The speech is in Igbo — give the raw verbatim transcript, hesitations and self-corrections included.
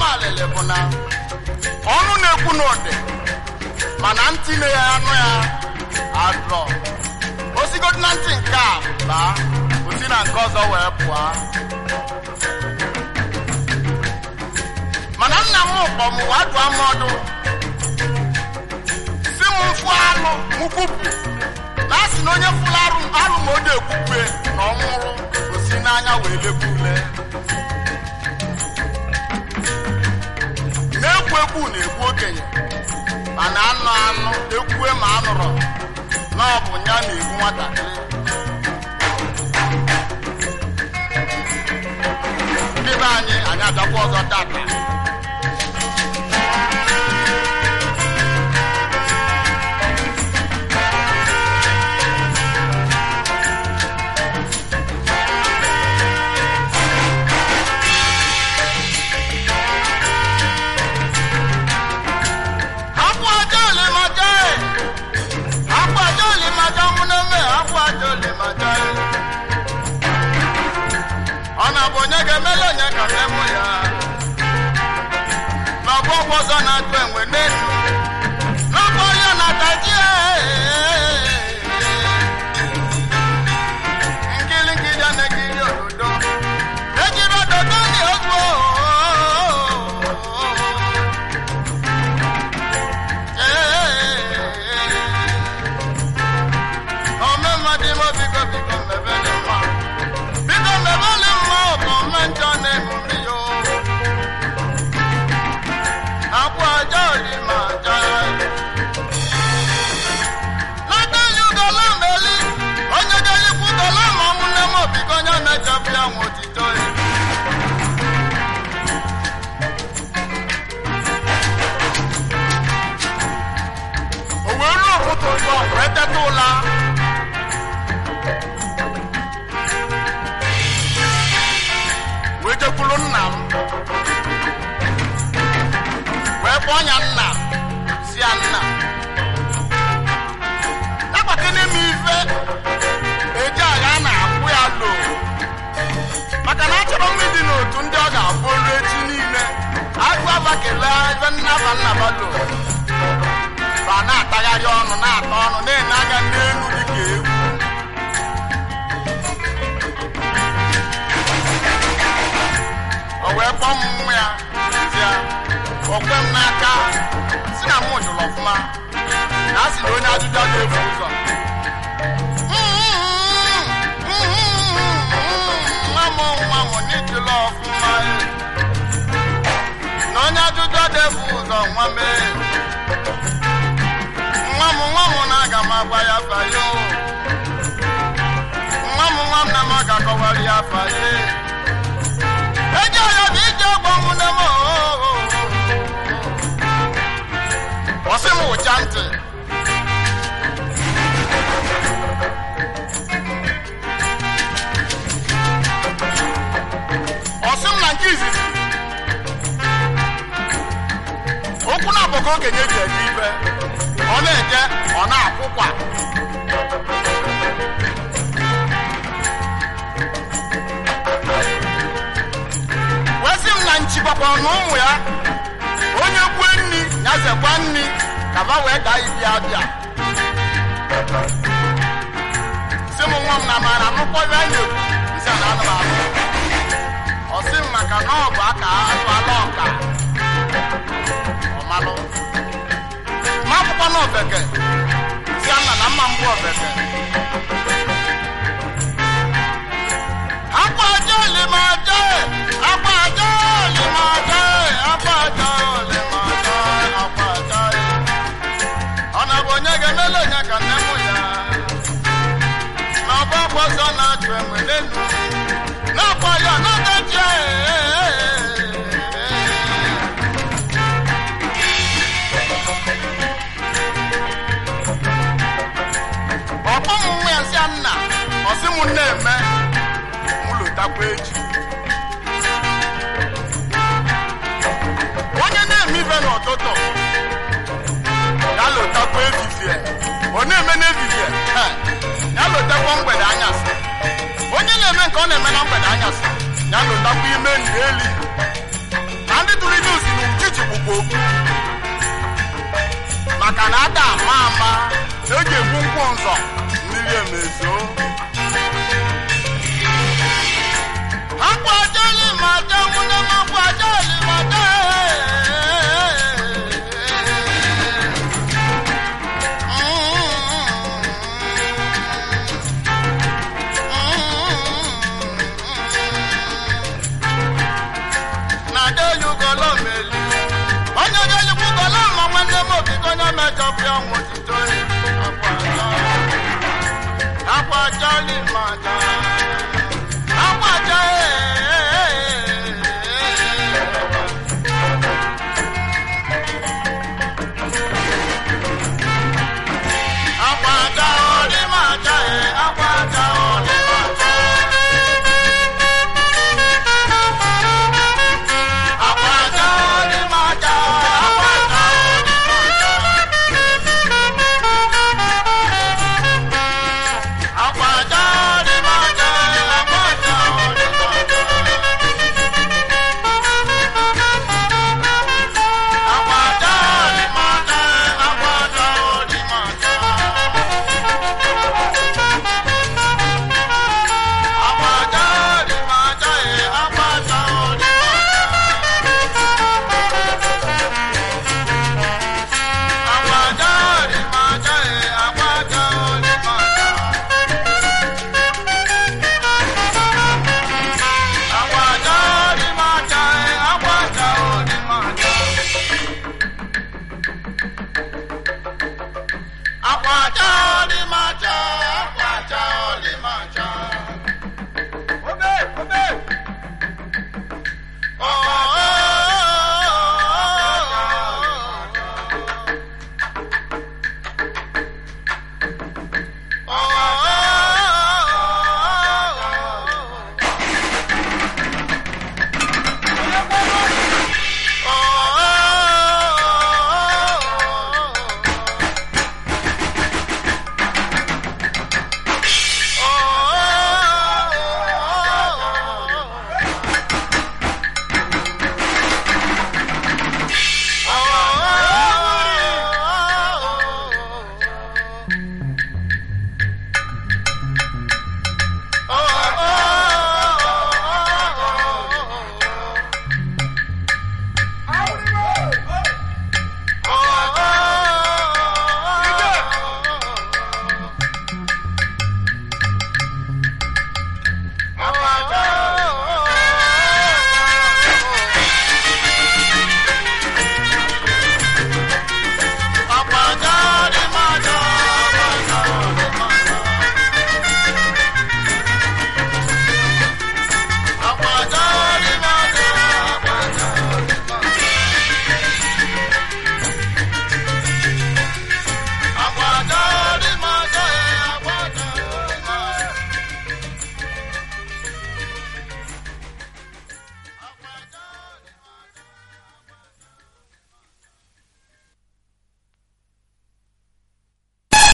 alele bụ na ọnụ na-ekwu n'ụdị mana ntị na ya anụ ya adrọ osigodi na ntị nke a baa osi na nke ọzọ wee pụọ mana nna m kpọ m wadụọ m ọdụ si m mfụ alụ m kwupụ na asị na onye fụrụ arụ alụ ma o dị ekwukwe na ọ nwụrụ osi n'anya wee lekwa ule na-ekwu ekwu na-ekwu okenye mana anụ anụ ekwue ma anụrụ na ọ bụ ya na-egbu nwatakịrị ndị be anyị anyị agakwa ọzọ tata ona bonye gemele nya kamemo ya na bobo zona twenwe nenu na boya na tajie ngili ngija na ngili ododo ejiro dodo ni ogwo eh o me madi mo biko biko mebele ma biko mebele Menjane mumiyo Akwa joli majai Lata yuga lambeli Onye jali kuto lama mune mo Bikonya mecha pia motitoi Owelu kuto yo Wete tula Weje kulu nna m wee kpọọ ya nna si ya nna nagbakene m ife eji agha na-akwụ ya lo maka na achọrọ m ịdị n'otu ndị ọ ga-abụ olu echi niile agụ abakele ife nnaba nnaba lo ba na-atagharị ọnụ na-ata ọnụ na-ene anya n'elu dịka egwu wee kpọọ m nwa ya ya okwe m n'aka si na mụ jụrụ ọfụma na asị na onye ajụjụ ga-efu ụzọ nwa m nwa m n'ijụlụ ọfụma na onye ajụjụ ga-efu ụzọ nwa mee nwa m nwa m na-aga m agwa ya faye nwa m nwa m na m ga-akọwara ya faye ejo yo bi je gbomu na mo wose mo chante osum na nkizi okwu na boko kenye je ibe ona eje ona akwụkwa nchịkwakwa n'ụmụ ya onye kwue nni ya zekwa nni ka ma wee daa ibi abịa si m nwa m na mara amụkpọ ya na-ekwu isi na anụ ahụ ọ sị m maka na ọ bụ aka azụ ala ọka ọmalụ ma akwụkwọ na ofeke si ama na mma mbụ ofeke akwa jeli ma jee akwa jeli ma jee akwa jeli ma jee akwa jeli ọ na-abụ onye ga-emele onye ka nne mụ ya na ọba ọgbọzọ na-achụ enwe n'elu n'akwa ya n'ọdachi ọkpọ m nwa ya si ya nna ọsị m na-eme takwa echi onye na-eme ife n'ụtụtụ ya lotakwa efifie ọ na-eme n'efifie ya lotakwa mgbede anyasị onye na-eme nke ọ na-eme na mgbede anyasị ya lotakwa ime ndị eli na ndị tụrụ ije ga-egbu nkwụ nzọ mmiri emezo